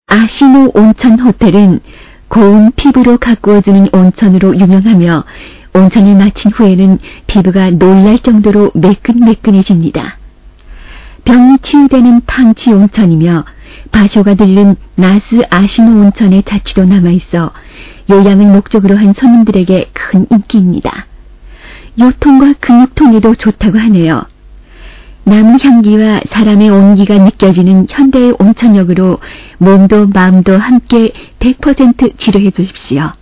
아시노 온천 호텔은 고운 피부로 가꾸어주는 온천으로 유명하며 온천을 마친 후에는 피부가 놀랄 정도로 매끈매끈해집니다. 병이 치유되는 탕치 온천이며 바쇼가 들른 나스 아시노 온천의 자취로 남아있어 요양을 목적으로 한 손님들에게 큰 인기입니다. 요통과 근육통에도 좋다고 하네요. 나무 향기와 사람의 온기가 느껴지는 현대의 온천욕으로 몸도 마음도 함께 100% 치료해 주십시오.